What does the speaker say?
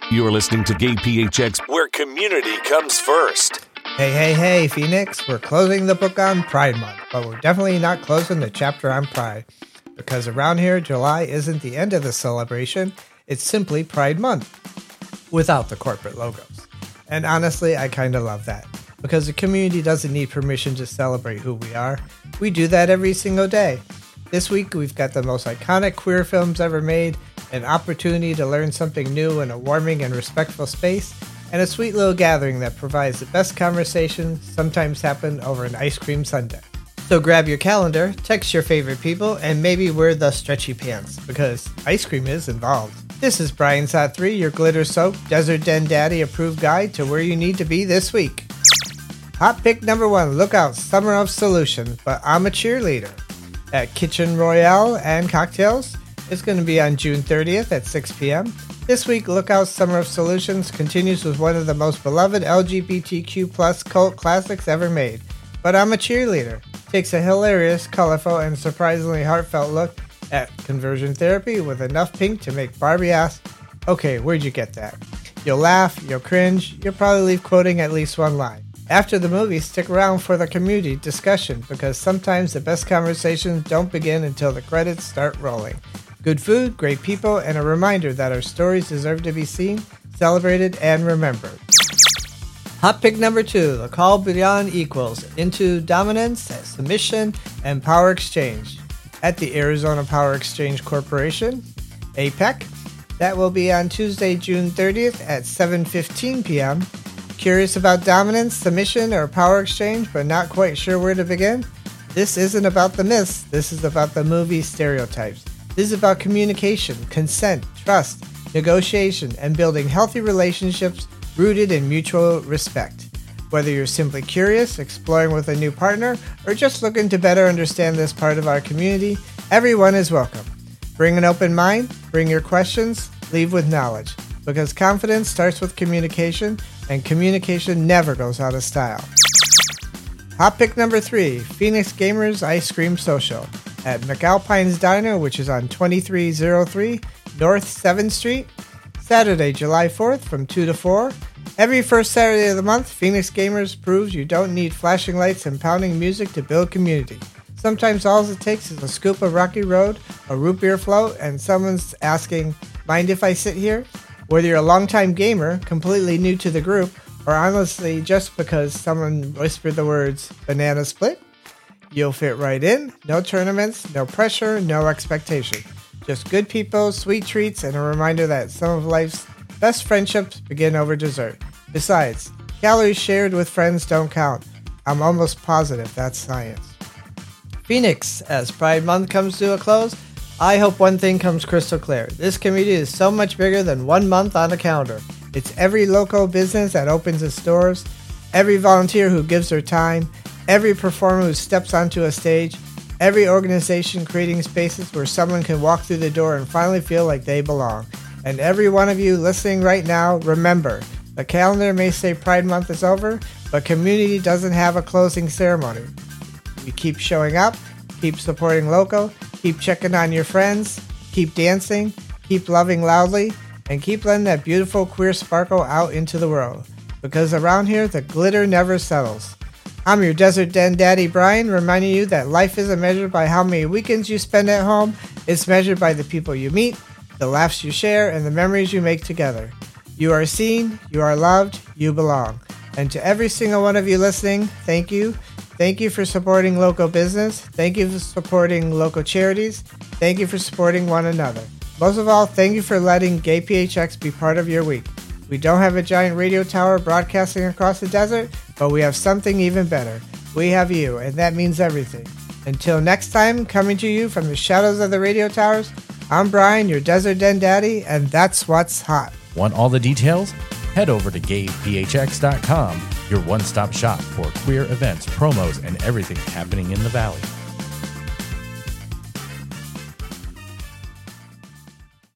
You're listening to Gay PHX, where community comes first. Hey, Phoenix. We're closing the book on Pride Month, but we're definitely not closing the chapter on Pride. Because around here, July isn't the end of the celebration. It's simply Pride Month, without the corporate logos. And honestly, I kind of love that. Because the community doesn't need permission to celebrate who we are. We do that every single day. This week, we've got the most iconic queer films ever made, an opportunity to learn something new in a warming and respectful space, and a sweet little gathering that provides the best conversation sometimes happen over an ice cream sundae. So grab your calendar, text your favorite people, and maybe wear the stretchy pants, because ice cream is involved. This is Brian Sot 3, your glitter-soaked, Desert Den Daddy approved guide to where you need to be this week. Hot pick number 1, look out, Summer of Solution, but I'm a cheerleader. At Kitchen Royale and Cocktails. It's going to be on June 30th at 6 p.m. This week, Look Out Summer of Solutions continues with one of the most beloved LGBTQ plus cult classics ever made. But I'm a Cheerleader takes a hilarious, colorful, and surprisingly heartfelt look at conversion therapy with enough pink to make Barbie ask, okay, where'd you get that? You'll laugh, you'll cringe, you'll probably leave quoting at least one line. After the movie, stick around for the community discussion because sometimes the best conversations don't begin until the credits start rolling. Good food, great people, and a reminder that our stories deserve to be seen, celebrated, and remembered. Hot pick number 2, The Call Beyond Equals, Into Dominance, Submission, and Power Exchange at the Arizona Power Exchange Corporation, APEC. That will be on Tuesday, June 30th at 7:15 p.m. Curious about dominance, submission, or power exchange, but not quite sure where to begin? This isn't about the myths. This is about the movie stereotypes. This is about communication, consent, trust, negotiation, and building healthy relationships rooted in mutual respect. Whether you're simply curious, exploring with a new partner, or just looking to better understand this part of our community, everyone is welcome. Bring an open mind, bring your questions, leave with knowledge. Because confidence starts with communication, and communication never goes out of style. Hot pick number 3, Phoenix Gamers Ice Cream Social at McAlpine's Diner, which is on 2303 North 7th Street, Saturday, July 4th from 2 to 4. Every first Saturday of the month, Phoenix Gamers proves you don't need flashing lights and pounding music to build community. Sometimes all it takes is a scoop of Rocky Road, a root beer float, and someone's asking, mind if I sit here? Whether you're a longtime gamer, completely new to the group, or honestly just because someone whispered the words banana split, you'll fit right in. No tournaments, no pressure, no expectation. Just good people, sweet treats, and a reminder that some of life's best friendships begin over dessert. Besides, calories shared with friends don't count. I'm almost positive that's science. Phoenix, as Pride Month comes to a close, I hope one thing comes crystal clear. This community is so much bigger than 1 month on the calendar. It's every local business that opens its doors, every volunteer who gives their time, every performer who steps onto a stage, every organization creating spaces where someone can walk through the door and finally feel like they belong. And every one of you listening right now, remember, the calendar may say Pride Month is over, but community doesn't have a closing ceremony. We keep showing up, keep supporting local, keep checking on your friends, keep dancing, keep loving loudly, and keep letting that beautiful queer sparkle out into the world. Because around here, the glitter never settles. I'm your Desert Den Daddy Brian, reminding you that life isn't measured by how many weekends you spend at home. It's measured by the people you meet, the laughs you share, and the memories you make together. You are seen, you are loved, you belong. And to every single one of you listening, thank you. Thank you for supporting local business. Thank you for supporting local charities. Thank you for supporting one another. Most of all, thank you for letting Gay PHX be part of your week. We don't have a giant radio tower broadcasting across the desert, but we have something even better. We have you, and that means everything. Until next time, coming to you from the shadows of the radio towers, I'm Brian, your Desert Den Daddy, and that's what's hot. Want all the details? Head over to gayphx.com, your one-stop shop for queer events, promos, and everything happening in the Valley.